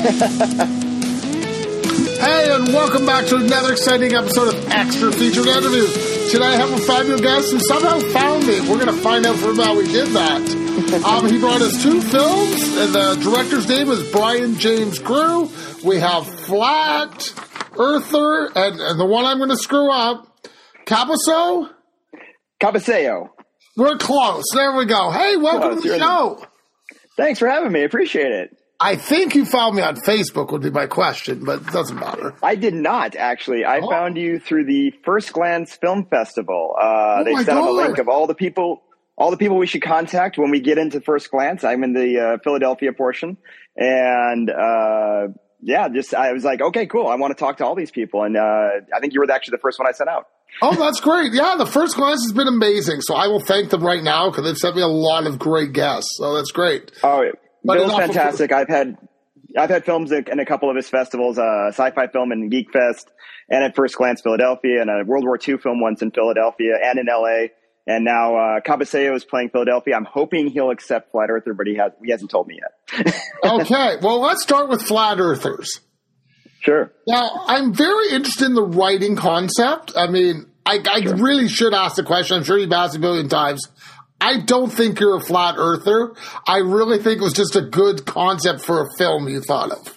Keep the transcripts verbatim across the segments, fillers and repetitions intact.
Hey, and welcome back to another exciting episode of Extra Featured Interviews. Today I have a fabulous guest who somehow found me. We're going to find out from how he did that. um, he brought us two films, and the director's name is Brian James Grew. We have Flat Earther, and, and the one I'm going to screw up, Capasso? Cabaseo. We're close. There we go. Hey, welcome close. to the show. Thanks for having me. Appreciate it. I think you found me on Facebook would be my question, but it doesn't matter. I did not, actually. I oh. found you through the First Glance Film Festival. Uh, oh they sent out a link of all the people all the people we should contact when we get into First Glance. I'm in the uh, Philadelphia portion. And, uh, yeah, just I was like, okay, cool. I want to talk to all these people. And uh, I think you were actually the first one I sent out. Oh, that's great. Yeah, the First Glance has been amazing. So I will thank them right now because they've sent me a lot of great guests. So that's great. Oh, yeah. Bill's fantastic. I've had I've had films in a couple of his festivals, uh, Sci-Fi Film and Geek Fest, and at First Glance Philadelphia, and a World War Two film once in Philadelphia and in L A. And now uh, Cabaseo is playing Philadelphia. I'm hoping he'll accept Flat Earther, but he has he hasn't told me yet. Okay, well, let's start with Flat Earthers. Sure. Now, I'm very interested in the writing concept. I mean, I, I sure. really should ask the question. I'm sure you've asked a billion times. I don't think you're a flat earther. I really think it was just a good concept for a film you thought of.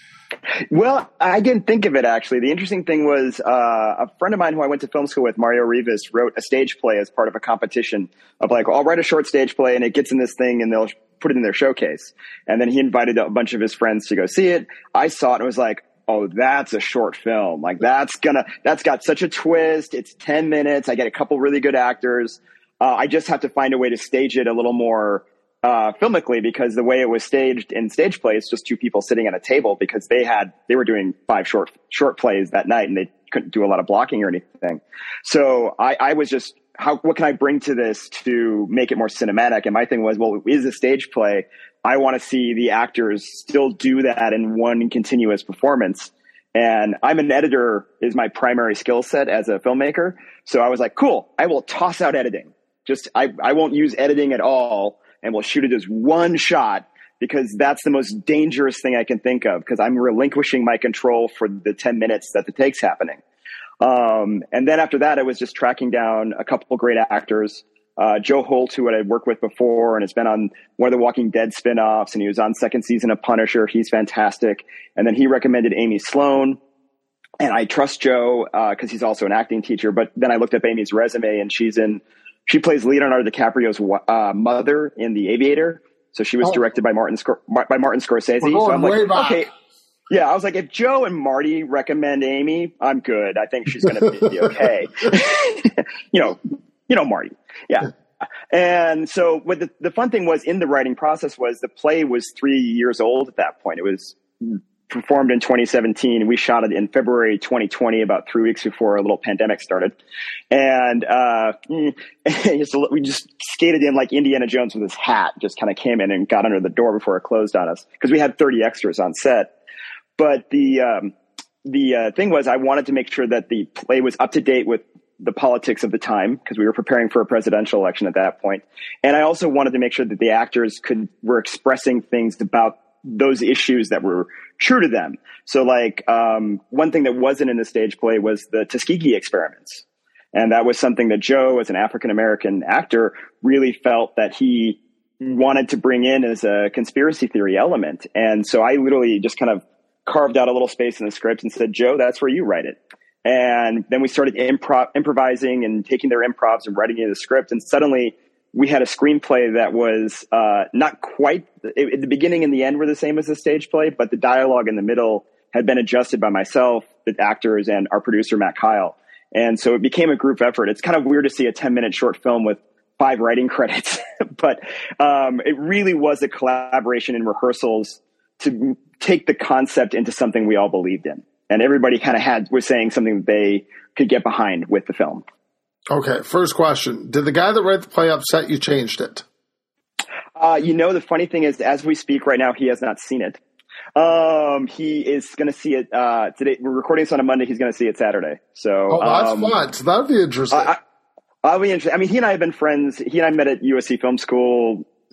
Well, I didn't think of it, actually. The interesting thing was uh, a friend of mine who I went to film school with, Mario Rivas, wrote a stage play as part of a competition of like, I'll write a short stage play and it gets in this thing and they'll put it in their showcase. And then he invited a bunch of his friends to go see it. I saw it and was like, oh, that's a short film. Like that's gonna, that's got such a twist. It's ten minutes. I get a couple really good actors. Uh, I just have to find a way to stage it a little more uh, filmically because the way it was staged in stage play is just two people sitting at a table because they had they were doing five short short plays that night and they couldn't do a lot of blocking or anything. So I, I was just how what can I bring to this to make it more cinematic? And my thing was, well, it is a stage play. I want to see the actors still do that in one continuous performance. And I'm an editor is my primary skill set as a filmmaker. So I was like, cool, I will toss out editing. Just, I, I won't use editing at all, and we'll shoot it as one shot because that's the most dangerous thing I can think of because I'm relinquishing my control for the ten minutes that the take's happening. Um, and then after that, I was just tracking down a couple of great actors. Uh, Joe Holt, who I'd worked with before and has been on one of the Walking Dead spinoffs, and he was on second season of Punisher. He's fantastic. And then he recommended Amy Sloan. And I trust Joe because uh, he's also an acting teacher. But then I looked up Amy's resume, and she's in She plays Leonardo DiCaprio's uh, mother in The Aviator. So she was oh. directed by Martin Scor- by Martin Scorsese. So I'm like, back. okay. Yeah, I was like, if Joe and Marty recommend Amy, I'm good. I think she's going to be okay. you know, you know, Marty. Yeah. And so what the, the fun thing was in the writing process was the play was three years old at that point. It was performed in twenty seventeen. We shot it in February twenty twenty, about three weeks before a little pandemic started. And uh, we just skated in like Indiana Jones with his hat, just kind of came in and got under the door before it closed on us because we had thirty extras on set. But the um, the uh, thing was I wanted to make sure that the play was up to date with the politics of the time because we were preparing for a presidential election at that point. And I also wanted to make sure that the actors could were expressing things about those issues that were true to them. So like um, one thing that wasn't in the stage play was the Tuskegee experiments. And that was something that Joe, as an African-American actor, really felt that he wanted to bring in as a conspiracy theory element. And so I literally just kind of carved out a little space in the script and said, Joe, that's where you write it. And then we started improv, improvising and taking their improvs and writing it in the script. And suddenly we had a screenplay that was uh, not quite it, – the beginning and the end were the same as the stage play, but the dialogue in the middle had been adjusted by myself, the actors, and our producer, Matt Kyle. And so it became a group effort. It's kind of weird to see a ten-minute short film with five writing credits, but um, it really was a collaboration in rehearsals to take the concept into something we all believed in. And everybody kind of had was saying something that they could get behind with the film. Okay, first question. Did the guy that read the play upset you changed it? Uh, you know, the funny thing is, as we speak right now, he has not seen it. Um, he is going to see it uh, today. We're recording this on a Monday. He's going to see it Saturday. So, oh, that's um, fun. So that would be interesting. I, I, I'll be interested. I mean, he and I have been friends. He and I met at U S C Film School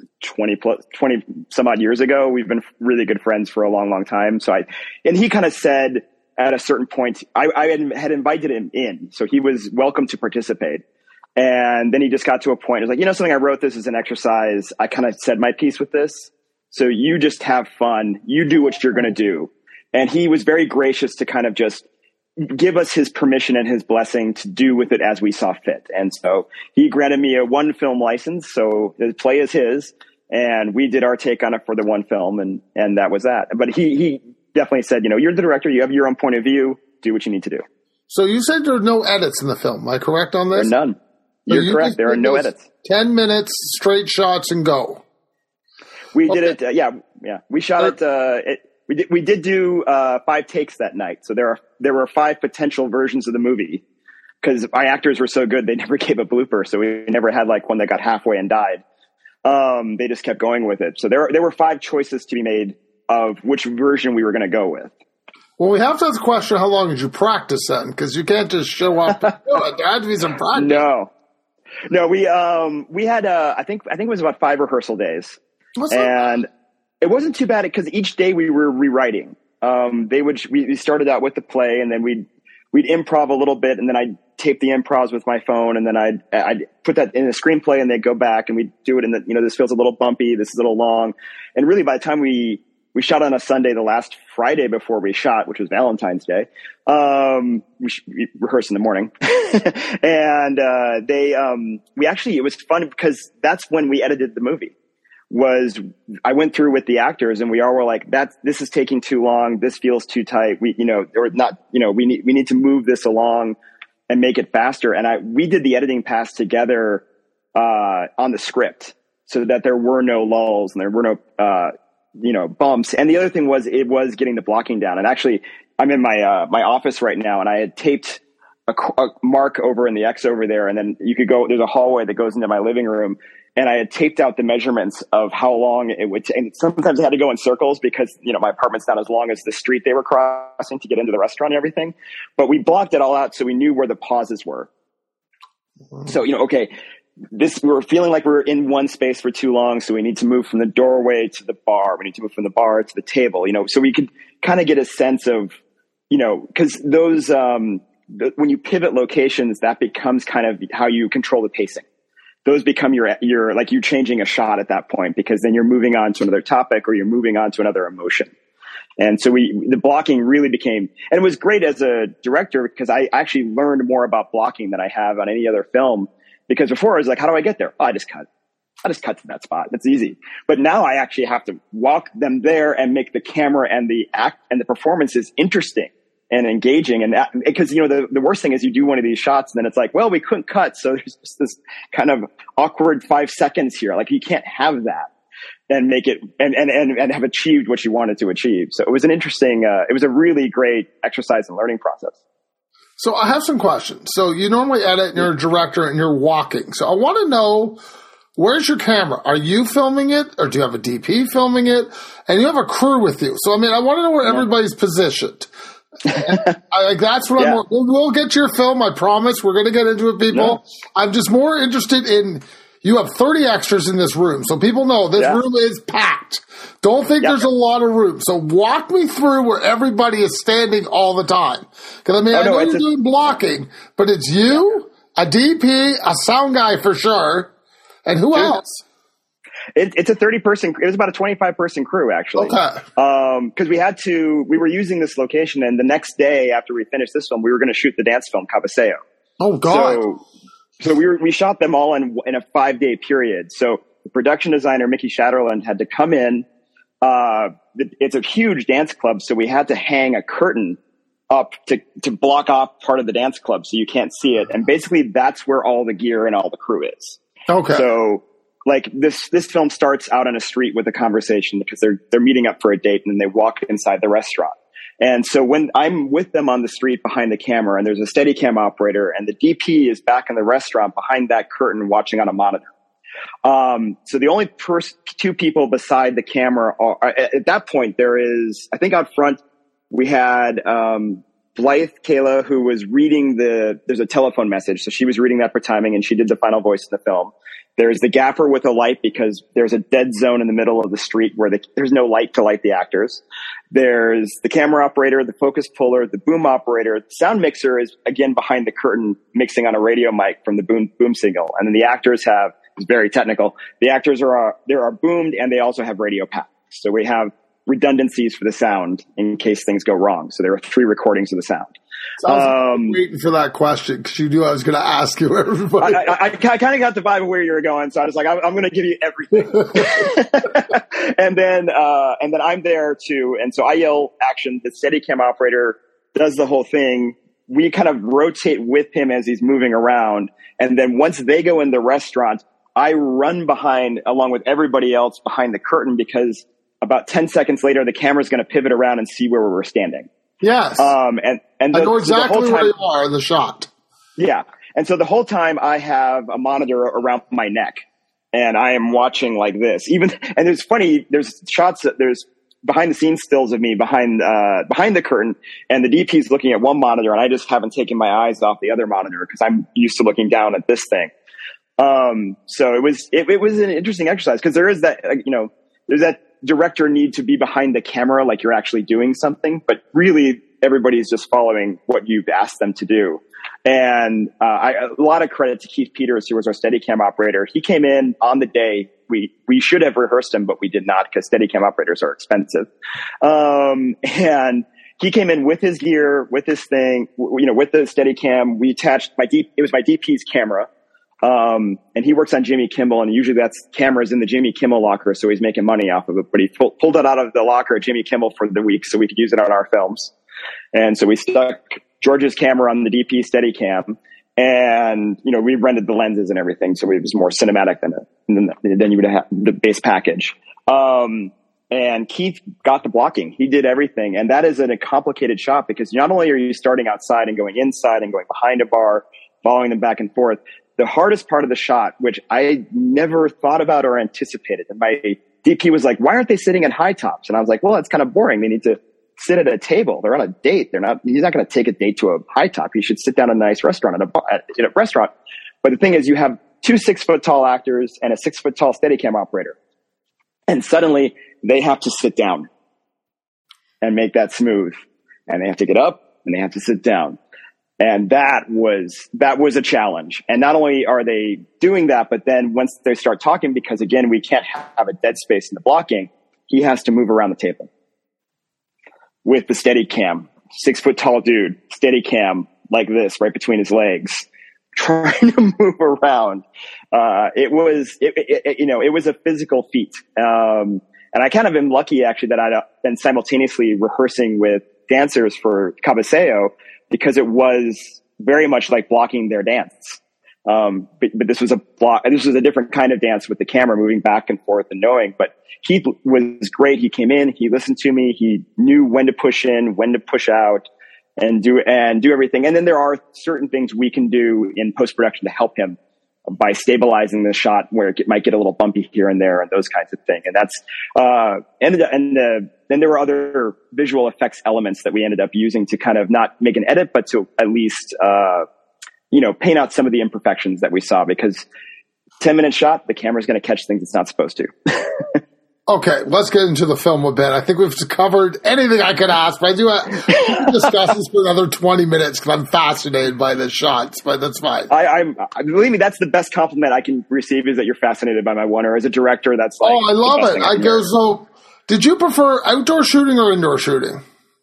twenty plus, twenty some odd years ago. We've been really good friends for a long, long time. So I, and he kind of said at a certain point, I, I had, had invited him in, so he was welcome to participate. And then he just got to a point, it was like, you know, something, I wrote this as an exercise. I kind of said my piece with this. So you just have fun. You do what you're going to do. And he was very gracious to kind of just give us his permission and his blessing to do with it as we saw fit. And so he granted me a one film license. So the play is his, and we did our take on it for the one film, and, and that was that. But he, he definitely said, you know, you're the director. You have your own point of view. Do what you need to do. So you said there are no edits in the film. Am I correct on this? There are none. You're so you correct. There are no edits. Ten minutes, straight shots, and go. We okay. did it. Uh, yeah, yeah. We shot uh, it, uh, it. We did. We did do uh, five takes that night. So there are there were five potential versions of the movie because my actors were so good they never gave a blooper. So we never had like one that got halfway and died. Um, they just kept going with it. So there there were five choices to be made of which version we were going to go with. Well, we have to ask the question: how long did you practice then? Because you can't just show up. And do it. There had to be some practice. No. No, we um we had uh I think I think it was about five rehearsal days, What's and that? It wasn't too bad because each day we were rewriting. Um, they would we, we started out with the play, and then we'd we'd improv a little bit, and then I'd tape the improvs with my phone, and then I'd I'd put that in a screenplay, and they'd go back and we'd do it in the, you know, this feels a little bumpy, this is a little long, and really by the time we we shot on a Sunday, the last Friday before we shot, which was Valentine's Day. Um, we, we rehearsed in the morning, and uh, they um, we actually it was fun because that's when we edited the movie. Was I went through with the actors, and we all were like, "That's this is taking too long. This feels too tight. We, you know, or not, you know, we need we need to move this along and make it faster." And I we did the editing pass together uh, on the script so that there were no lulls and there were no. Uh, you know, bumps. And the other thing was, it was getting the blocking down. And actually I'm in my, uh, my office right now, and I had taped a, a mark over in the X over there. And then you could go, there's a hallway that goes into my living room, and I had taped out the measurements of how long it would take. And sometimes I had to go in circles because, you know, my apartment's not as long as the street they were crossing to get into the restaurant and everything, but we blocked it all out. So we knew where the pauses were. Mm-hmm. So, you know, okay, this, we were feeling like we were in one space for too long. So we need to move from the doorway to the bar. We need to move from the bar to the table, you know, so we could kind of get a sense of, you know, cause those, um, the, when you pivot locations, that becomes kind of how you control the pacing. Those become your, your, like you're changing a shot at that point, because then you're moving on to another topic or you're moving on to another emotion. And so we, the blocking really became, and it was great as a director because I actually learned more about blocking than I have on any other film. Because before I was like, how do I get there? Oh, I just cut. I just cut to that spot. It's easy. But now I actually have to walk them there and make the camera and the act and the performances interesting and engaging. And that, because, you know, the, the worst thing is you do one of these shots and then it's like, well, we couldn't cut. So there's just this kind of awkward five seconds here. Like you can't have that and make it and, and, and, and have achieved what you wanted to achieve. So it was an interesting, uh, it was a really great exercise and learning process. So I have some questions. So you normally edit and you're a director and you're walking. So I want to know, where's your camera? Are you filming it, or do you have a D P filming it? And you have a crew with you. So, I mean, I want to know where yeah. everybody's positioned. I, like, that's what yeah. I'm, we'll, we'll get to your film. I promise. We're going to get into it, people. No. I'm just more interested in, you have thirty extras in this room. So people know this yeah. room is packed. Don't think yep. there's a lot of room. So walk me through where everybody is standing all the time. Because, I mean, oh, I know no, you're a, doing blocking, but it's you, a D P, a sound guy for sure, and who else? It, it's a thirty person, it was about a twenty-five person crew, actually. Okay. Um, cause we had to, we were using this location, and the next day after we finished this film, we were going to shoot the dance film, Cabaseo. Oh, God. So, so we were, we shot them all in, in a five day period. So the production designer, Mickey Shatterland, had to come in. Uh, it's a huge dance club. So we had to hang a curtain up to, to block off part of the dance club so you can't see it. And basically that's where all the gear and all the crew is. Okay. So, like this, this film starts out on a street with a conversation because they're, they're meeting up for a date, and then they walk inside the restaurant. And so when I'm with them on the street behind the camera, and there's a Steadicam operator, and the D P is back in the restaurant behind that curtain watching on a monitor. Um, so the only pers- two people beside the camera are, at, at that point, there is, I think out front, we had, um, Blythe Kayla, who was reading the, there's a telephone message. So she was reading that for timing, and she did the final voice in the film. There's the gaffer with a light because there's a dead zone in the middle of the street where the, there's no light to light the actors. There's the camera operator, the focus puller, the boom operator. The sound mixer is, again, behind the curtain mixing on a radio mic from the boom, boom signal. And then the actors have, it's very technical, the actors are, they are boomed, and they also have radio packs. So we have redundancies for the sound in case things go wrong. So there are three recordings of the sound. So I was um, waiting for that question because you knew I was going to ask you everybody. I, I, I, I kind of got the vibe of where you were going, so I was like, I'm, I'm going to give you everything. and then, uh, and then I'm there too, and so I yell action. The Steadicam operator does the whole thing. We kind of rotate with him as he's moving around, and then once they go in the restaurant, I run behind along with everybody else behind the curtain because about ten seconds later, the camera's going to pivot around and see where we were standing. Yes. Um, and, and the, I know exactly the whole time, where you are in the shot. Yeah. And so the whole time I have a monitor around my neck and I am watching like this. Even, and it's funny, there's shots that there's behind the scenes stills of me behind, uh, behind the curtain, and the D P's looking at one monitor, and I just haven't taken my eyes off the other monitor because I'm used to looking down at this thing. Um, so it was, it, it was an interesting exercise because there is that, you know, there's that director need to be behind the camera like you're actually doing something, but really everybody's just following what you've asked them to do. And uh, I, a lot of credit to Keith Peters, who was our Steadicam operator. He came in on the day. We we should have rehearsed him, but we did not because Steadicam operators are expensive. Um, and he came in with his gear, with his thing, you know, with the Steadicam. We attached my D, it was my D P's camera. Um, and he works on Jimmy Kimmel, and usually that's cameras in the Jimmy Kimmel locker, so he's making money off of it. But he pull, pulled it out of the locker at Jimmy Kimmel for the week so we could use it on our films. And so we stuck George's camera on the D P Steadicam, and, you know, we rented the lenses and everything, so it was more cinematic than, a, than, than you would have the base package. Um, and Keith got the blocking. He did everything. And that is a complicated shot because not only are you starting outside and going inside and going behind a bar, following them back and forth, the hardest part of the shot, which I never thought about or anticipated, and my D P was like, why aren't they sitting at high tops? And I was like, well, it's kind of boring. They need to sit at a table. They're on a date. They're not, he's not going to take a date to a high top. He should sit down at a nice restaurant, at a, bar, at, at a restaurant. But the thing is, you have two six foot tall actors and a six foot tall Steadicam operator. And suddenly they have to sit down and make that smooth. And they have to get up and they have to sit down. And that was, that was a challenge. And not only are they doing that, but then once they start talking, because again, we can't have a dead space in the blocking, he has to move around the table with the Steadicam, six foot tall dude, Steadicam like this, right between his legs, trying to move around. Uh, it was, it, it, it, you know, it was a physical feat. Um, and I kind of am lucky actually that I'd been simultaneously rehearsing with dancers for Cabaseo, because it was very much like blocking their dance. Um, but, but this was a block, this was a different kind of dance with the camera moving back and forth and knowing, but he was great. He came in, he listened to me, he knew when to push in, when to push out and do, and do everything. And then there are certain things we can do in post-production to help him by stabilizing the shot where it might get a little bumpy here and there and those kinds of things. And that's, uh, and, and, uh, then there were other visual effects elements that we ended up using to kind of not make an edit, but to at least, uh, you know, paint out some of the imperfections that we saw, because ten minute shot, the camera's going to catch things it's not supposed to. Okay, let's get into the film a bit. I think we've covered anything I could ask, but I do uh, we can discuss this for another twenty minutes because I'm fascinated by the shots, but that's fine. I, I'm, I, believe me, that's the best compliment I can receive, is that you're fascinated by my one, or as a director, that's like, oh, I love it. I go, so did you prefer outdoor shooting or indoor shooting?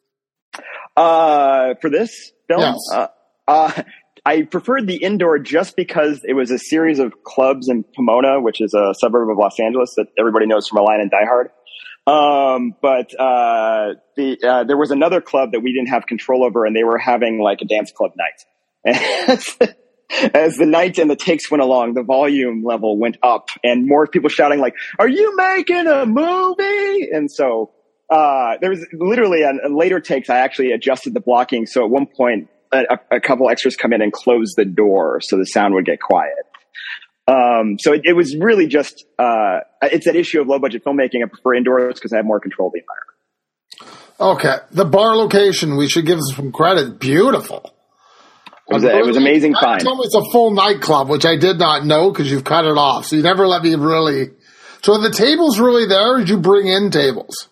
Uh, for this film? Yes. Uh, uh, I preferred the indoor just because it was a series of clubs in Pomona, which is a suburb of Los Angeles that everybody knows from Reliant and Die Hard. Um, but, uh, the, uh, there was another club that we didn't have control over, and they were having like a dance club night. And as, as the night and the takes went along, the volume level went up and more people shouting like, "Are you making a movie?" And so, uh, there was literally on later takes, I actually adjusted the blocking. So at one point, A, a couple extras come in and close the door so the sound would get quiet. Um, so it, it was really just, uh, it's an issue of low budget filmmaking. I prefer indoors because I have more control of the environment. Okay, the bar location, we should give some credit. Beautiful. It was, a, it was amazing find. find. Told me it's a full nightclub, which I did not know because you've cut it off. So you never let me really. So are the tables really there, or did you bring in tables?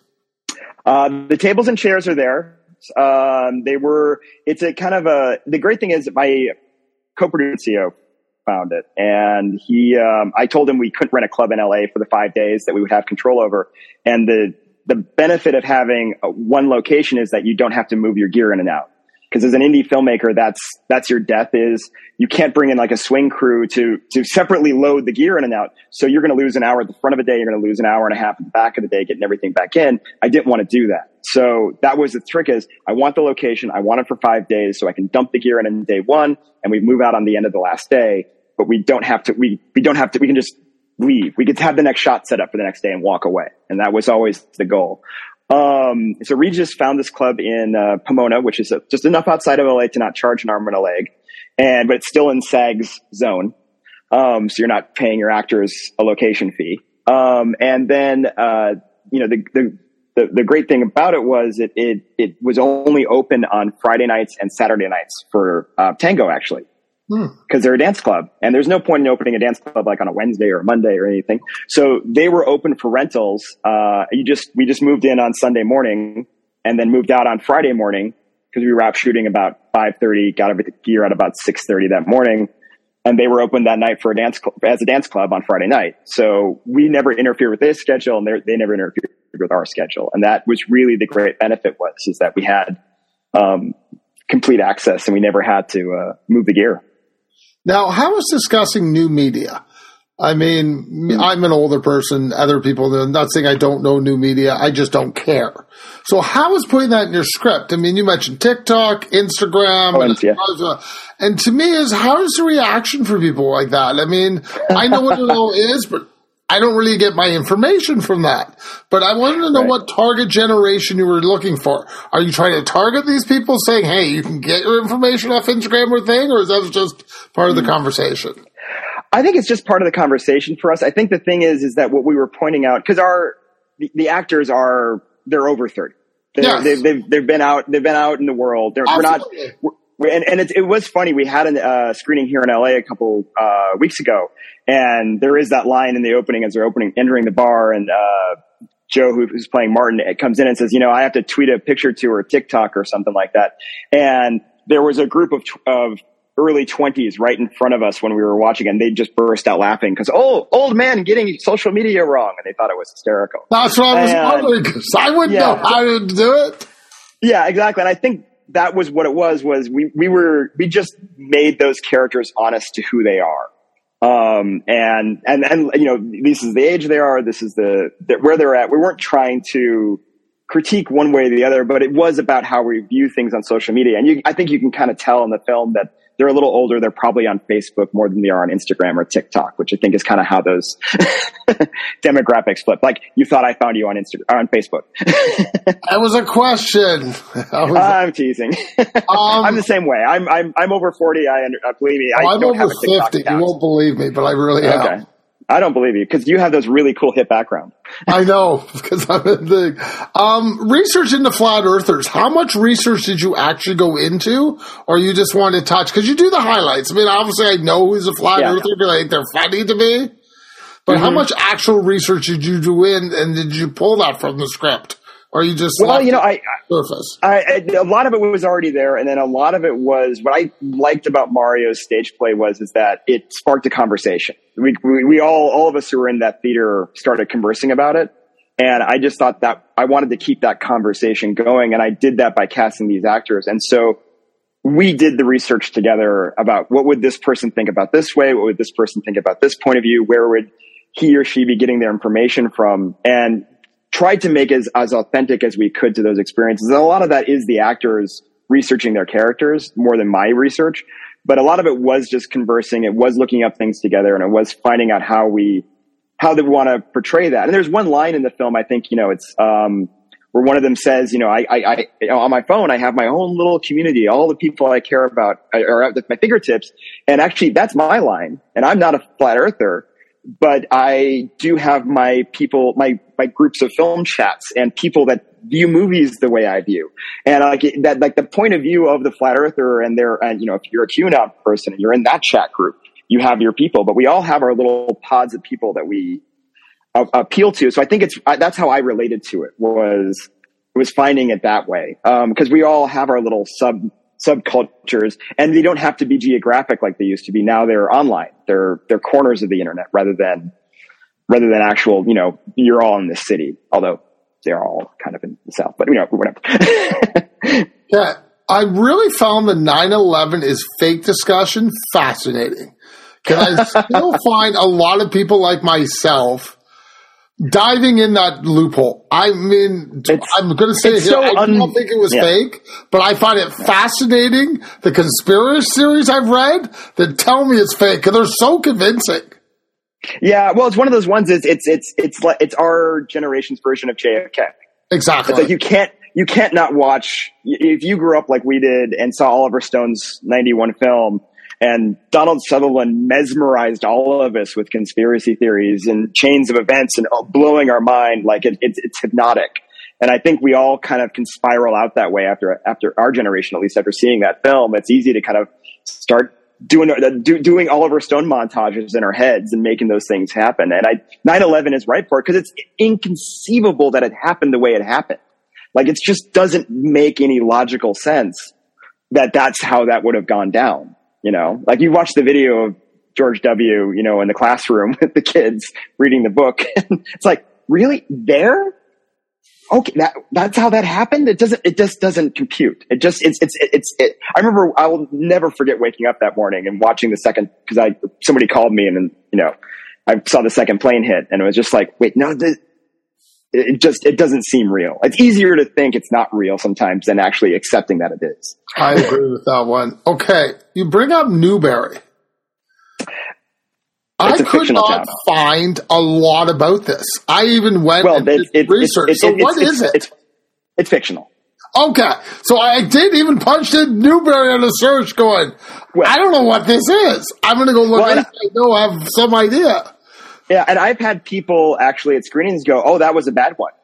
Uh, the tables and chairs are there. Um, they were. It's a kind of a. The great thing is my co-producer found it, and he. Um, I told him we couldn't rent a club in L A for the five days that we would have control over, and the the benefit of having one location is that you don't have to move your gear in and out. Because as an indie filmmaker, that's that's your death is you can't bring in like a swing crew to to separately load the gear in and out. So you're going to lose an hour at the front of the day. You're going to lose an hour and a half at the back of the day getting everything back in. I didn't want to do that. So that was the trick is I want the location. I want it for five days so I can dump the gear in on day one and we move out on the end of the last day. But we don't have to, we, we don't have to, we can just leave. We could have the next shot set up for the next day and walk away. And that was always the goal. Um, so Regis found this club in, uh, Pomona, which is uh, just enough outside of L A to not charge an arm and a leg. And, but it's still in SAG's zone. Um, so you're not paying your actors a location fee. Um, and then, uh, you know, the, the, the, the great thing about it was it, it, it was only open on Friday nights and Saturday nights for, uh, tango actually. Because they're a dance club, and there's no point in opening a dance club like on a Wednesday or a Monday or anything. So they were open for rentals. Uh, you just we just moved in on Sunday morning, and then moved out on Friday morning because we were out shooting about five thirty. Got everything gear at about six thirty that morning, and they were open that night for a dance cl- as a dance club on Friday night. So we never interfered with their schedule, and they never interfered with our schedule. And that was really the great benefit was is that we had um, complete access, and we never had to uh, move the gear. Now, how is discussing new media? I mean, I'm an older person. Other people, I'm not saying I don't know new media. I just don't care. So how is putting that in your script? I mean, you mentioned TikTok, Instagram. Oh, and, yeah. and, and to me is, how is the reaction for people like that? I mean, I know what it all is, but I don't really get my information from that. But I wanted to know right. what target generation you were looking for. Are you trying to target these people saying, hey, you can get your information off Instagram or thing, or is that just part of the conversation? I think it's just part of the conversation for us. I think the thing is, is that what we were pointing out, because our, the, the actors are, they're over thirty. They're, yes. they've, they've, they've been out, they've been out in the world. They're, we're not, we're, and, and it, it was funny. We had a uh, screening here in L A a couple, uh, weeks ago. And there is that line in the opening as they're opening, entering the bar, and uh, Joe, who, who's playing Martin, it comes in and says, you know, I have to tweet a picture to her TikTok or something like that. And there was a group of of early twenties right in front of us when we were watching, and they just burst out laughing because, oh, old man getting social media wrong, and they thought it was hysterical. That's what I was and, wondering, because I wouldn't yeah. know how to do it. Yeah, exactly. And I think that was what it was. Was we we were we just made those characters honest to who they are. Um, and, and, and, you know, this is the age they are. This is the, the, where they're at. We weren't trying to critique one way or the other, but it was about how we view things on social media. And you, I think you can kind of tell in the film that they're a little older. They're probably on Facebook more than they are on Instagram or TikTok, which I think is kind of how those demographics flip. Like, you thought I found you on Instagram, or on Facebook. That was a question. Was I'm a- teasing. Um, I'm the same way. I'm, I'm, I'm over forty. I, uh, believe me. I oh, I'm don't over have a TikTok fifty. account. You won't believe me, but I really am. Okay. I don't believe you because you have those really cool hip background. I know because I'm in the um, research into flat earthers. How much research did you actually go into, or you just wanted to touch? Because you do the highlights. I mean, obviously, I know who's a flat yeah. earther because I think they're funny to me. But mm-hmm. how much actual research did you do in, and did you pull that from the script? Or you just well, you know, I, surface? I, I a lot of it was already there, and then a lot of it was what I liked about Mario's stage play was is that it sparked a conversation. We, we we all all of us who were in that theater started conversing about it, and I just thought that I wanted to keep that conversation going, and I did that by casting these actors, and so we did the research together about what would this person think about this way, what would this person think about this point of view, where would he or she be getting their information from, and tried to make as, as authentic as we could to those experiences. And a lot of that is the actors researching their characters more than my research. But a lot of it was just conversing. It was looking up things together, and it was finding out how we, how they want to portray that. And there's one line in the film, I think, you know, it's, um, where one of them says, you know, I, I, I you know, on my phone, I have my own little community. All the people I care about are at my fingertips. And actually, that's my line. And I'm not a flat earther, but I do have my people, my, my groups of film chats and people that view movies the way I view. And like that, like the point of view of the flat earther and their, and you know, if you're a QAnon person and you're in that chat group, you have your people, but we all have our little pods of people that we uh, appeal to. So I think it's, uh, that's how I related to it was, was finding it that way. Um, cause we all have our little sub, subcultures, and they don't have to be geographic like they used to be. Now they're online. They're, they're corners of the internet rather than, rather than actual, you know, you're all in this city, although they're all kind of in the South, but you know, whatever. Yeah. I really found the nine eleven is fake discussion fascinating. Because I still find a lot of people like myself diving in that loophole. I mean, it's, I'm going to say it here, so I don't un- think it was yeah. fake, but I find it fascinating, the conspiracy theories I've read that tell me it's fake, because they're so convincing. Yeah, well, it's one of those ones. It's it's it's it's like it's our generation's version of J F K. Exactly. It's like you can't you can't not watch. If you grew up like we did and saw Oliver Stone's ninety-one film, and Donald Sutherland mesmerized all of us with conspiracy theories and chains of events and blowing our mind, like it, it's it's hypnotic. And I think we all kind of can spiral out that way after after our generation, at least after seeing that film. It's easy to kind of start doing do, doing Oliver Stone montages in our heads and making those things happen. And I nine eleven is right for it because it's inconceivable that it happened the way it happened. Like it just doesn't make any logical sense that that's how that would have gone down. You know, like you watch the video of George W., you know, in the classroom with the kids reading the book. It's like, really? There? Okay, that, that's how that happened? It doesn't, it just doesn't compute. It just, it's, it's, it's, it, I remember, I will never forget waking up that morning and watching the second, cause I, somebody called me and then, you know, I saw the second plane hit and it was just like, wait, no, this, it just, it doesn't seem real. It's easier to think it's not real sometimes than actually accepting that it is. I agree with that one. Okay. You bring up Newberry. I could not town. find a lot about this. I even went well, and did it, research. It, it, so it, what it's, is it? It's, it's fictional. Okay. So I did even punch in Newberry on a search going, well, I don't know what this is. I'm going to go look well, at it. I know I have some idea. Yeah, and I've had people actually at screenings go, oh, that was a bad one.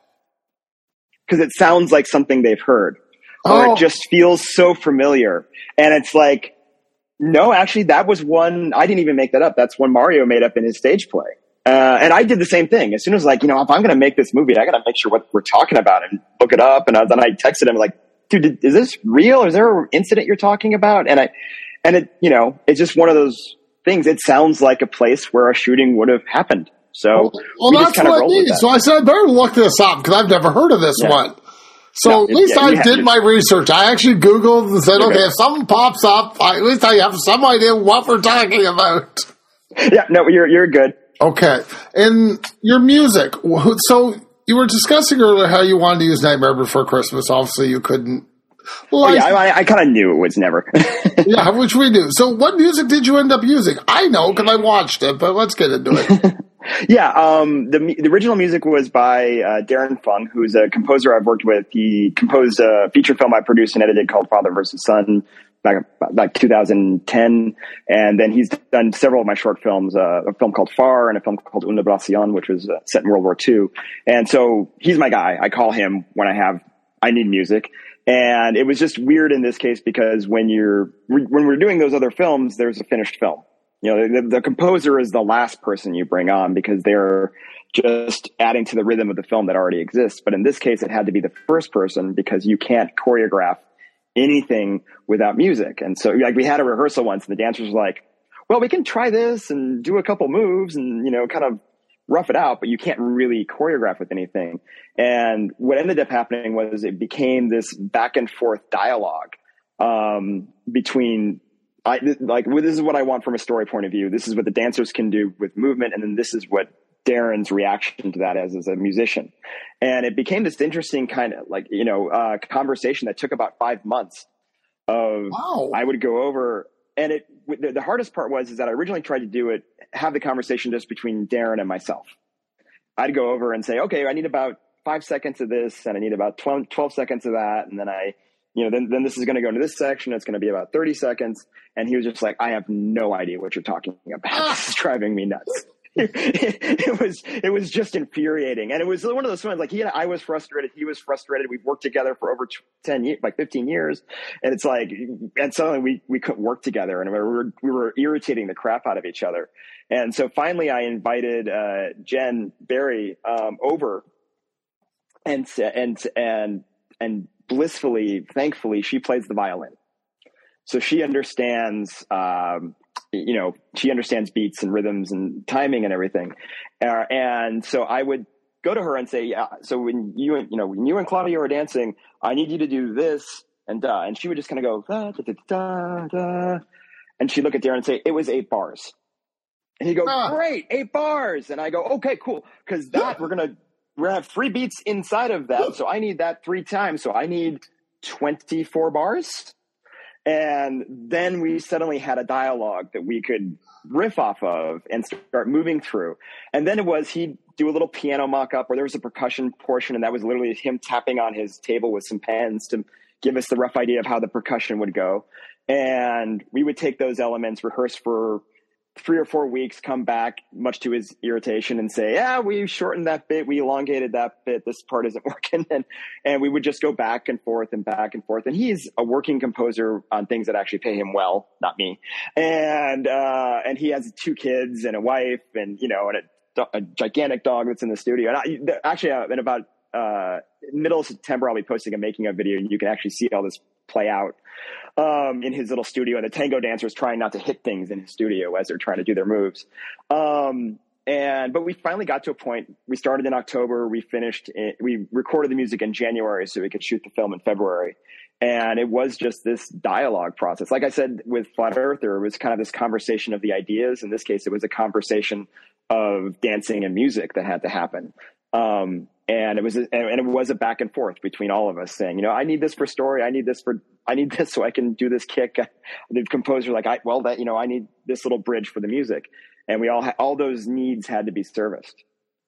Because it sounds like something they've heard. Or oh. it just feels so familiar. And it's like, no, actually, that was one, I didn't even make that up. That's one Mario made up in his stage play. Uh, and I did the same thing. As soon as like, you know, if I'm going to make this movie, I got to make sure what we're talking about and look it up. And I, then I texted him like, dude, did, is this real? Is there an incident you're talking about? And I, and it, you know, it's just one of those things. It sounds like a place where a shooting would have happened. So well, well we that's just kind what of I mean. So I said, I better look this up because I've never heard of this yeah. one. So no, at least yeah, I have, did my research. I actually Googled and said, okay, if something pops up, I, at least I have some idea what we're talking about. Yeah, no, you're you're good. Okay. And your music. So you were discussing earlier how you wanted to use Nightmare Before Christmas. Obviously, you couldn't. Well, oh, yeah, I, I kind of knew it was never. Yeah, which we knew. So what music did you end up using? I know because I watched it, but let's get into it. Yeah, um, the the original music was by uh, Darren Fung, who's a composer I've worked with. He composed a feature film I produced and edited called Father versus Son back back two thousand ten, and then he's done several of my short films, uh, a film called Far and a film called Una Bracion, which was uh, set in World War Two. And so he's my guy. I call him when I have I need music. And it was just weird in this case because when you're when we're doing those other films, there's a finished film. You know, the, the composer is the last person you bring on because they're just adding to the rhythm of the film that already exists. But in this case, it had to be the first person because you can't choreograph anything without music. And so like we had a rehearsal once and the dancers were like, well, we can try this and do a couple moves and, you know, kind of rough it out, but you can't really choreograph with anything. And what ended up happening was it became this back and forth dialogue um, between I, like, well, this is what I want from a story point of view. This is what the dancers can do with movement. And then this is what Darren's reaction to that as, as a musician. And it became this interesting kind of like, you know, uh, conversation that took about five months of, wow. I would go over and it, the, the hardest part was, is that I originally tried to do it, have the conversation just between Darren and myself. I'd go over and say, okay, I need about five seconds of this and I need about twelve, twelve seconds of that. And then I, you know, then, then this is going to go into this section. It's going to be about thirty seconds. And he was just like, I have no idea what you're talking about. This is driving me nuts. it, it was it was just infuriating, and it was one of those ones like he and I was frustrated, he was frustrated. We've worked together for over ten years, like fifteen years, and it's like, and suddenly we we couldn't work together, and we were we were irritating the crap out of each other. And so finally, I invited uh, Jen Barry um, over, and and and and blissfully, thankfully, she plays the violin, so she understands. Um, you know, she understands beats and rhythms and timing and everything. Uh, and so I would go to her and say, yeah, so when you and, you know, when you and Claudia are dancing, I need you to do this and da. And she would just kind of go, da, da, da, da, da. And she'd look at Darren and say, it was eight bars. And he'd go, ah. Great, eight bars. And I go, okay, cool. Cause that we're going to, we're going to have three beats inside of that. So I need that three times. So I need twenty-four bars. And then we suddenly had a dialogue that we could riff off of and start moving through. And then it was, he'd do a little piano mock-up where there was a percussion portion, and that was literally him tapping on his table with some pens to give us the rough idea of how the percussion would go. And we would take those elements, rehearse for three or four weeks, come back, much to his irritation, and say, yeah, we shortened that bit, we elongated that bit, this part isn't working. And, and we would just go back and forth and back and forth. And he's a working composer on things that actually pay him well, not me. And, uh, and he has two kids and a wife and, you know, and a, a gigantic dog that's in the studio. And I, actually, uh, in about, uh, middle of September, I'll be posting a making of video, and you can actually see all this play out um, in his little studio, and the tango dancers trying not to hit things in his studio as they're trying to do their moves. Um, and, but we finally got to a point, we started in October, we finished, in, we recorded the music in January so we could shoot the film in February. And it was just this dialogue process. Like I said, with Flat Earther, it was kind of this conversation of the ideas. In this case, it was a conversation of dancing and music that had to happen. Um, And it was, a, and it was a back and forth between all of us saying, you know, I need this for story. I need this for, I need this so I can do this kick. The composer like, I, well, that, you know, I need this little bridge for the music. And we all, ha- all those needs had to be serviced.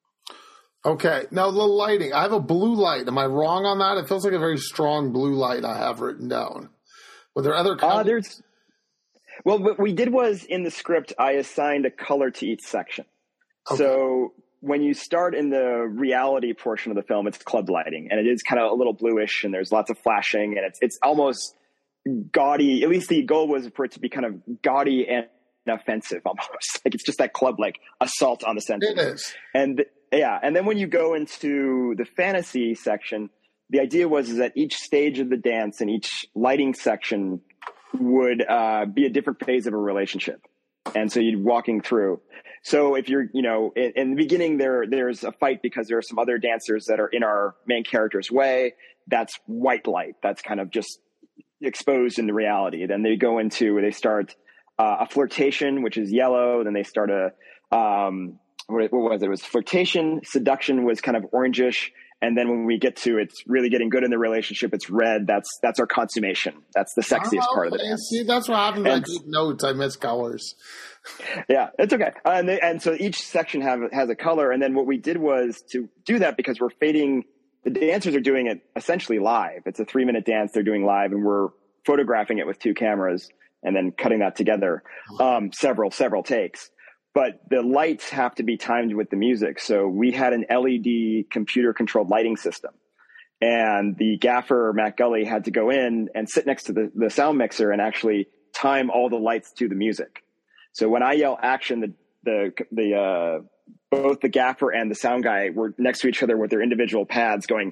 Okay. Now the lighting, I have a blue light. Am I wrong on that? It feels like a very strong blue light I have written down. Were there other colors? Uh, there's, well, what we did was in the script, I assigned a color to each section. Okay. So when you start in the reality portion of the film, it's club lighting, and it is kind of a little bluish, and there's lots of flashing, and it's it's almost gaudy. At least the goal was for it to be kind of gaudy and offensive, almost like it's just that club like assault on the senses. It is, and yeah, and then when you go into the fantasy section, the idea was is that each stage of the dance and each lighting section would uh, be a different phase of a relationship. And so you're walking through. So if you're, you know, in, in the beginning, there, there's a fight because there are some other dancers that are in our main character's way. That's white light. That's kind of just exposed in the reality. Then they go into, they start uh, a flirtation, which is yellow. Then they start a, um, what, what was it? It was flirtation. Seduction was kind of orangish. And then when we get to it's really getting good in the relationship, it's red. That's that's our consummation. That's the sexiest oh, part of the dance. See, that's what happens. And, I keep notes. I miss colors. Yeah, it's okay. Uh, and they, and so each section have has a color. And then what we did was to do that because we're fading. The dancers are doing it essentially live. It's a three minute dance they're doing live, and we're photographing it with two cameras and then cutting that together, um, several several takes. But the lights have to be timed with the music. So we had an L E D computer controlled lighting system, and the gaffer, Matt Gully, had to go in and sit next to the, the sound mixer and actually time all the lights to the music. So when I yell action, the, the, the, uh, both the gaffer and the sound guy were next to each other with their individual pads going,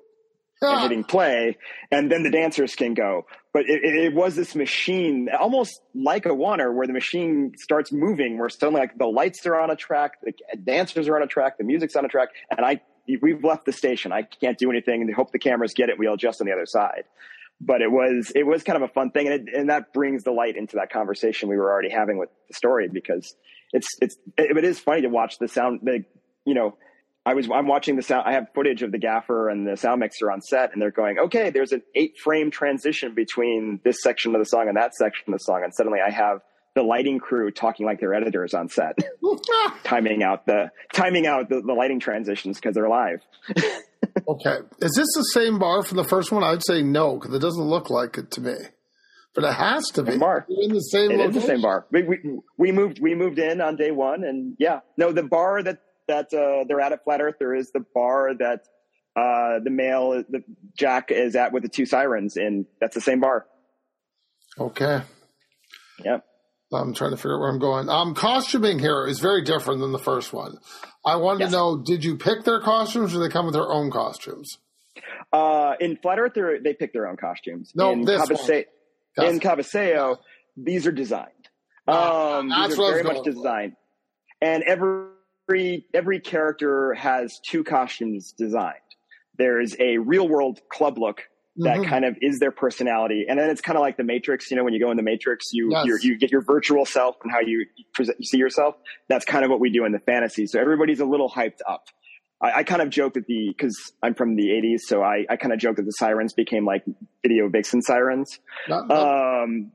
and hitting play, and then the dancers can go. But it, it was this machine, almost like a Warner, where the machine starts moving, where suddenly like the lights are on a track, the dancers are on a track, the music's on a track, and I we've left the station. I can't do anything, and hope the cameras get it. We'll adjust on the other side. But it was it was kind of a fun thing, and it, and that brings the light into that conversation we were already having with the story, because it's it's it, it is funny to watch the sound, the you know. I was, I'm watching the sound. I have footage of the gaffer and the sound mixer on set, and they're going, okay, there's an eight frame transition between this section of the song and that section of the song. And suddenly I have the lighting crew talking like their editors on set, timing out the, timing out the, the lighting transitions because they're live. Okay. Is this the same bar from the first one? I'd say no, because it doesn't look like it to me. But it has to be. Same bar. You're in the same It location. is the same bar. We, we we moved we moved in on day one, and yeah, no, the bar that that uh, they're at at Flat Earther is the bar that uh, the male the Jack is at with the two sirens, and that's the same bar. Okay. Yeah. I'm trying to figure out where I'm going. Um, costuming here is very different than the first one. I wanted Yes. to know, did you pick their costumes or do they come with their own costumes? Uh, in Flat Earther, they pick their own costumes. No, in this Cabase- one. in Cabaseo, these are designed. Uh, Um, that's these are what I was very much going for. designed, and every every character has two costumes designed. There's a real world club look that Mhm. kind of is their personality, and then it's kind of like the Matrix. You know, when you go in the Matrix, you Yes. you're, you get your virtual self and how you present, you see yourself. That's kind of what we do in the fantasy. So everybody's a little hyped up. I, I kind of joke that the because I'm from the eighties, so I, I kind of joke that the sirens became like video vixen sirens. Not- not- Um,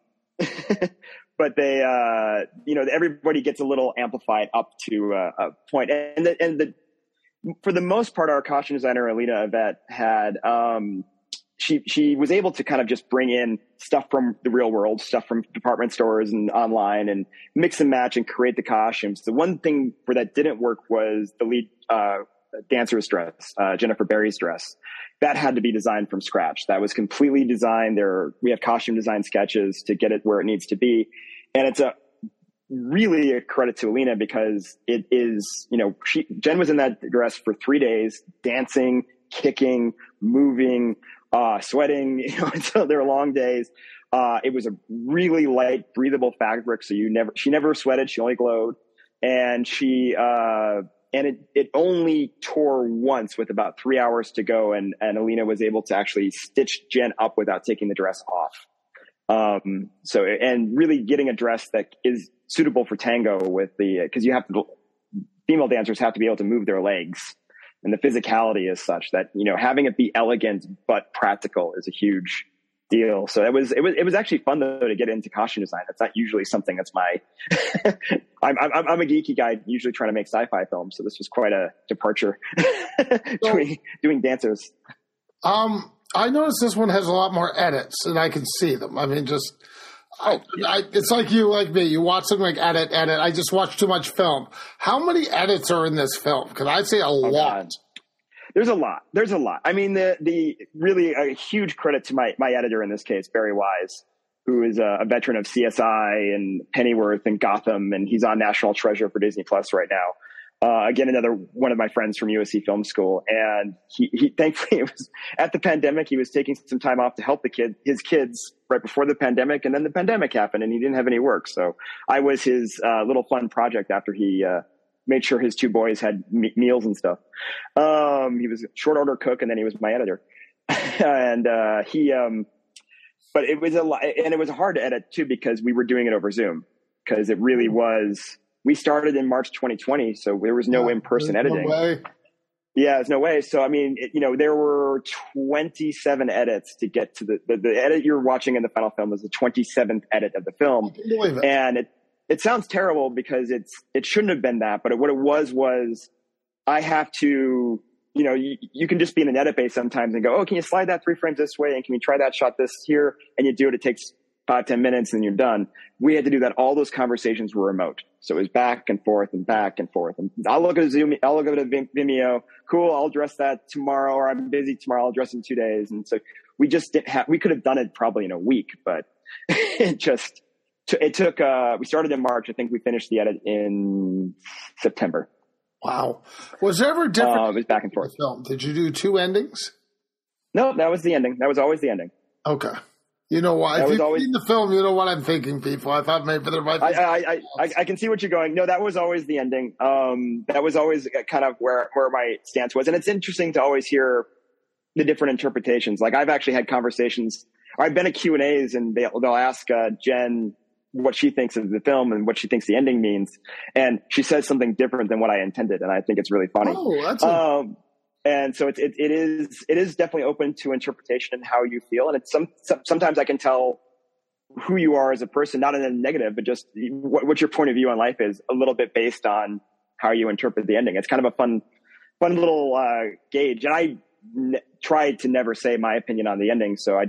but they, uh, you know, everybody gets a little amplified up to uh, a point. And the, and the, for the most part, our costume designer, Alina Yvette, had, um, she, she was able to kind of just bring in stuff from the real world, stuff from department stores and online, and mix and match and create the costumes. The one thing where that didn't work was the lead, uh, dancer's dress, uh, Jennifer Berry's dress. That had to be designed from scratch. That was completely designed. There, we have costume design sketches to get it where it needs to be. And it's a really a credit to Alina because it is, you know, she, Jen was in that dress for three days, dancing, kicking, moving, uh, sweating, you know, until their long days. Uh, it was a really light, breathable fabric. So you never, she never sweated. She only glowed. And she, uh, and it, it only tore once with about three hours to go. And, and Alina was able to actually stitch Jen up without taking the dress off. Um, so, and really getting a dress that is suitable for tango with the, cause you have to, female dancers have to be able to move their legs, and the physicality is such that, you know, having it be elegant, but practical is a huge deal. So it was, it was, it was actually fun though to get into costume design. It's not usually something that's my, I'm, I'm, I'm a geeky guy, usually trying to make sci-fi films. So this was quite a departure doing, doing dancers. Um, I noticed this one has a lot more edits, and I can see them. I mean, just I, I, it's like you, like me. You watch something like edit, edit. I just watch too much film. How many edits are in this film? Because I'd say a Oh, lot. God. There's a lot. There's a lot. I mean, the the really a huge credit to my my editor in this case, Barry Wise, who is a, a veteran of C S I and Pennyworth and Gotham, and he's on National Treasure for Disney Plus right now. Uh, again, another one of my friends from U S C Film School, and he, he thankfully it was at the pandemic. He was taking some time off to help the kid, his kids, right before the pandemic, and then the pandemic happened, and he didn't have any work. So I was his uh, little fun project after he uh, made sure his two boys had me- meals and stuff. Um, he was a short order cook, and then he was my editor, and uh, he. Um, but it was a lot, and it was hard to edit too because we were doing it over Zoom because it really was. We started in March twenty twenty, so there was no Yeah, in-person there's editing. No way. Yeah, there's no way. So, I mean, it, you know, there were twenty-seven edits to get to the, the, the edit you're watching in the final film is the twenty-seventh edit of the film. I can believe it. And it, it sounds terrible because it's, it shouldn't have been that, but what it was, was I have to, you know, you, you can just be in an edit bay sometimes and go, oh, can you slide that three frames this way? And can you try that shot this here? And you do it. It takes five, ten minutes and you're done. We had to do that. All those conversations were remote. So it was back and forth and back and forth. And I'll look at a Zoom, I'll look at a Vimeo. Cool. I'll address that tomorrow, or I'm busy tomorrow. I'll address it in two days. And so we just didn't have, we could have done it probably in a week, but it just, it took, uh, we started in March. I think we finished the edit in September. Wow. Was there ever different? Uh, it was back and forth. Film? Did you do two endings? No, that was the ending. That was always the ending. Okay. You know why? That If was you've always- seen the film, you know what I'm thinking, people. I thought maybe there might be. I, I, I, I, I can see what you're going. No, that was always the ending. Um, that was always kind of where, where my stance was. And it's interesting to always hear the different interpretations. Like I've actually had conversations, or I've been at Q and A's and they'll, they'll ask, uh, Jen what she thinks of the film and what she thinks the ending means. And she says something different than what I intended. And I think it's really funny. Oh, that's a, Um, and so it, it, it is, it is definitely open to interpretation and how you feel. And it's some, some sometimes I can tell who you are as a person, not in a negative, but just what, what your point of view on life is a little bit based on how you interpret the ending. It's kind of a fun, fun little, uh, gauge. And I n- tried to never say my opinion on the ending. So I don't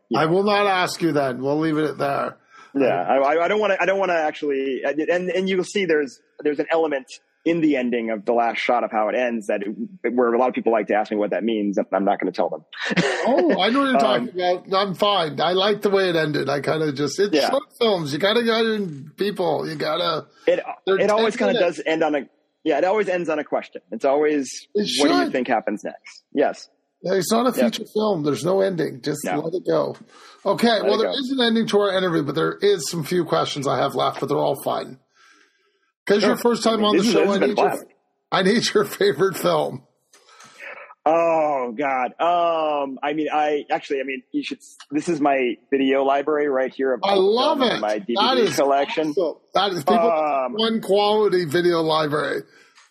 I will not ask you then. We'll leave it at there. Yeah, I, I don't want to. I don't want to actually. And and you'll see there's there's an element in the ending of the last shot of how it ends that it, where a lot of people like to ask me what that means, and I'm not going to tell them. Oh, I know what you're talking um, about. I'm fine. I like the way it ended. I kind of just it's yeah. short films. You gotta get in people. You gotta. It it always kind of does end on a yeah. It always ends on a question. It's always it what do you think happens next? Yes. Yeah, it's not a feature yep. film. There's no ending. Just no. let it go. Okay. Let well, there go. is an ending to our interview, but there is some few questions I have left, but they're all fun. Because sure. your first time on the this show, is, I need, your, I need your favorite film. Oh God. Um, I mean, I actually, I mean, you should. This is my video library right here. I love it. My D V D that is collection. Awesome. That is people um, one quality video library.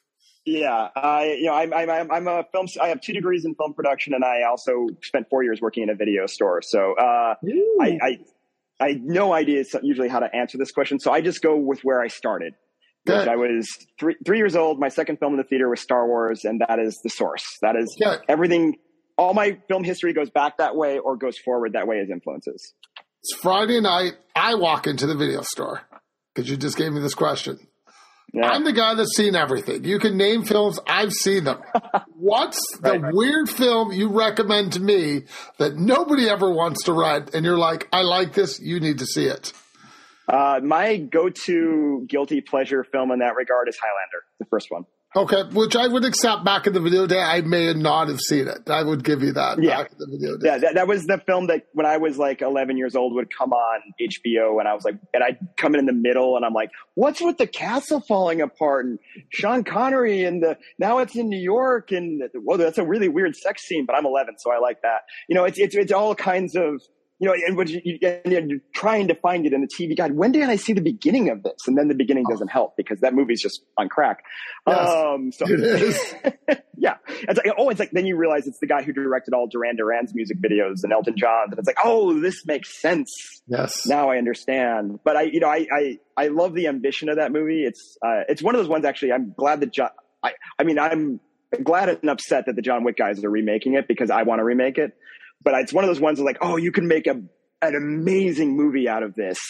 Yeah, I you know I'm I'm I'm a film. I have two degrees in film production, and I also spent four years working in a video store. So uh, I, I I had no idea usually how to answer this question. So I just go with where I started. Which I was three three years old. My second film in the theater was Star Wars, and that is the source. That is yeah. everything. All my film history goes back that way or goes forward that way as influences. It's Friday night. I walk into the video store because you just gave me this question. Yeah. I'm the guy that's seen everything. You can name films. I've seen them. What's the right, right. weird film you recommend to me that nobody ever wants to rent? And you're like, I like this. You need to see it. Uh, my go-to guilty pleasure film in that regard is Highlander, the first one. Okay, which I would accept back in the video day. I may not have seen it. I would give you that yeah. back in the video day. Yeah, that, that was the film that when I was like eleven years old would come on H B O, and I was like, and I'd come in the middle, and I'm like, what's with the castle falling apart and Sean Connery and the now it's in New York, and well, that's a really weird sex scene, but I'm eleven, so I like that. You know, it's it's it's all kinds of. You know, and, what you, you, and you're trying to find it in the T V guide. When did I see the beginning of this? And then the beginning doesn't help because that movie's just on crack. Yes, um, so, it is. yeah. It's like, oh, it's like, then you realize it's the guy who directed all Duran Duran's music videos and Elton John's. And it's like, oh, this makes sense. Yes. Now I understand. But I, you know, I, I, I love the ambition of that movie. It's, uh, it's one of those ones actually, I'm glad that John, I, I mean, I'm glad and upset that the John Wick guys are remaking it because I want to remake it. But it's one of those ones like, oh, you can make a, an amazing movie out of this,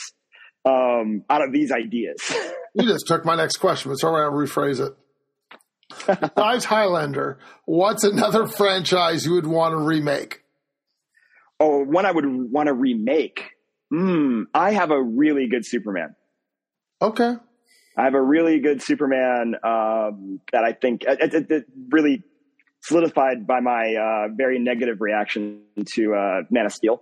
um, out of these ideas. You just took my next question, but sorry, I'll rephrase it. Besides Highlander, what's another franchise you would want to remake? Oh, one I would want to remake. Hmm, I have a really good Superman. Okay. I have a really good Superman um, that I think it, it, it really solidified by my uh, very negative reaction to uh, Man of Steel.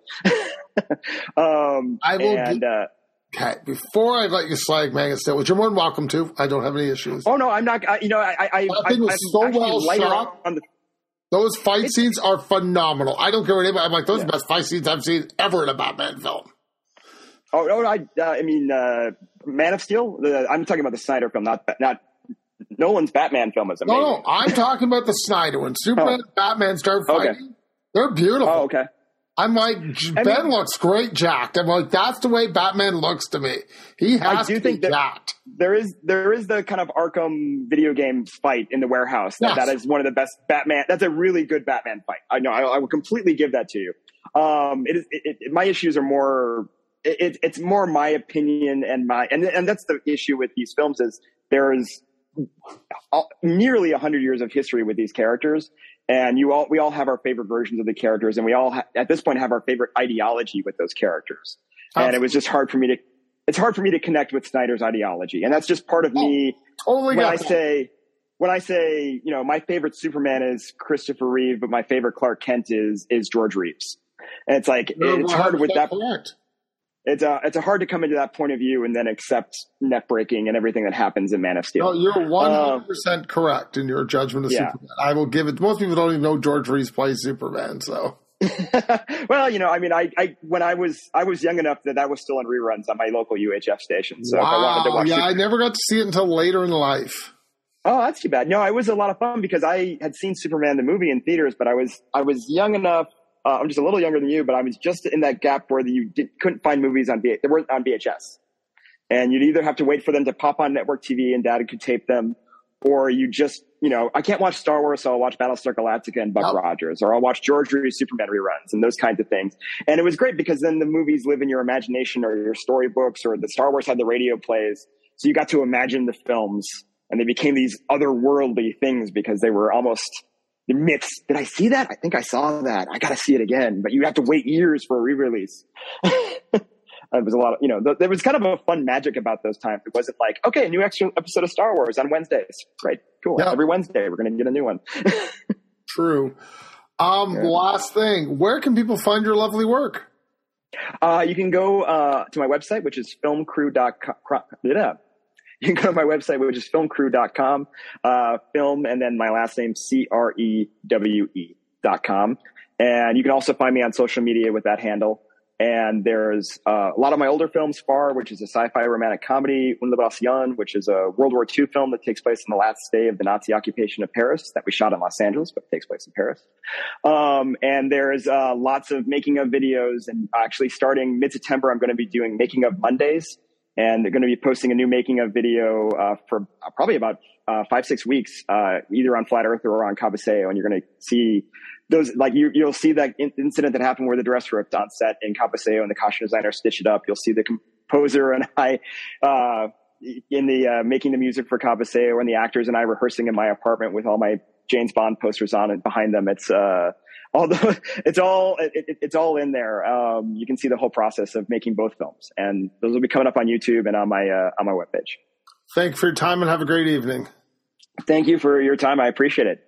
um, I will. And, be, uh, okay, before I let you slag Man of Steel, which you're more than welcome to. I don't have any issues. Oh no, I'm not. I, you know, I, I, I think it was so well shot. On the, those fight scenes are phenomenal. I don't care what anybody. I'm like, those yeah. are the best fight scenes I've seen ever in a Batman film. Oh no, I, uh, I mean, uh, Man of Steel. The, I'm talking about the Snyder film, not not. Nolan's Batman film is amazing. No, no, I'm talking about the Snyder one. Superman, oh. Batman start fighting. Okay. They're beautiful. Oh, okay. I'm like, Ben I mean, looks great jacked. I'm like, that's the way Batman looks to me. He has I do to think be jacked. There is there is the kind of Arkham video game fight in the warehouse. That, yes. that is one of the best Batman. That's a really good Batman fight. I know. I, I will completely give that to you. Um, it is. It, it, my issues are more. It, it's more my opinion and my and and that's the issue with these films is there is nearly a hundred years of history with these characters. And you all, we all have our favorite versions of the characters, and we all, ha- at this point, have our favorite ideology with those characters. Absolutely. And it was just hard for me to, it's hard for me to connect with Snyder's ideology, and that's just part of oh, me. Totally when I that. say, when I say, you know, my favorite Superman is Christopher Reeve, but my favorite Clark Kent is is George Reeves, and it's like You're it's hard with that. Correct. It's uh, it's hard to come into that point of view and then accept net breaking and everything that happens in Man of Steel. No, you're one hundred percent uh, correct in your judgment of yeah. Superman. I will give it. Most people don't even know George Reeves plays Superman. So, well, you know, I mean, I, I when I was I was young enough that that was still in reruns on my local U H F station. So wow, if I wanted to watch yeah, Super- I never got to see it until later in life. Oh, that's too bad. No, it was a lot of fun because I had seen Superman the movie in theaters, but I was I was young enough. Uh, I'm just a little younger than you, but I was just in that gap where you did, couldn't find movies on V- they weren't on V H S, and you'd either have to wait for them to pop on network T V and Dad could tape them, or you just, you know, I can't watch Star Wars, so I'll watch Battlestar Galactica and Buck Yep. Rogers, or I'll watch George Reeves Superman reruns and those kinds of things. And it was great because then the movies live in your imagination or your storybooks, or the Star Wars had the radio plays. So you got to imagine the films, and they became these otherworldly things because they were almost the myths. Did I see that? I think I saw that. I got to see it again, but you have to wait years for a re-release. It was a lot of, you know, th- there was kind of a fun magic about those times. It wasn't like, okay, a new extra episode of Star Wars on Wednesdays. Great. Cool. Yeah. Every Wednesday, we're going to get a new one. True. Um, Yeah. Last thing, where can people find your lovely work? Uh, you can go uh, to my website, which is filmcrew dot com. Yeah. You can go to my website, which is filmcrew dot com, uh, film, and then my last name, C R E W E dot com. And you can also find me on social media with that handle. And there's uh, a lot of my older films, Far, which is a sci-fi romantic comedy, Un Libération, which is a World War Two film that takes place in the last day of the Nazi occupation of Paris, that we shot in Los Angeles, but takes place in Paris. Um, and there's uh, lots of making of videos. And actually starting mid-September, I'm going to be doing Making of Mondays. And they're going to be posting a new making of video uh, for probably about uh, five, six weeks, uh, either on Flat Earth or on Cabaseo. And you're going to see those, like you, you'll see that in- incident that happened where the dress ripped on set in Cabaseo and the costume designer stitched it up. You'll see the composer and I uh, in the uh, making the music for Cabaseo, and the actors and I rehearsing in my apartment with all my James Bond posters on and behind them. It's uh, all the, it's all it, it, it's all in there. Um, you can see the whole process of making both films, and those will be coming up on YouTube and on my uh, on my webpage. Thank you for your time and have a great evening. Thank you for your time. I appreciate it.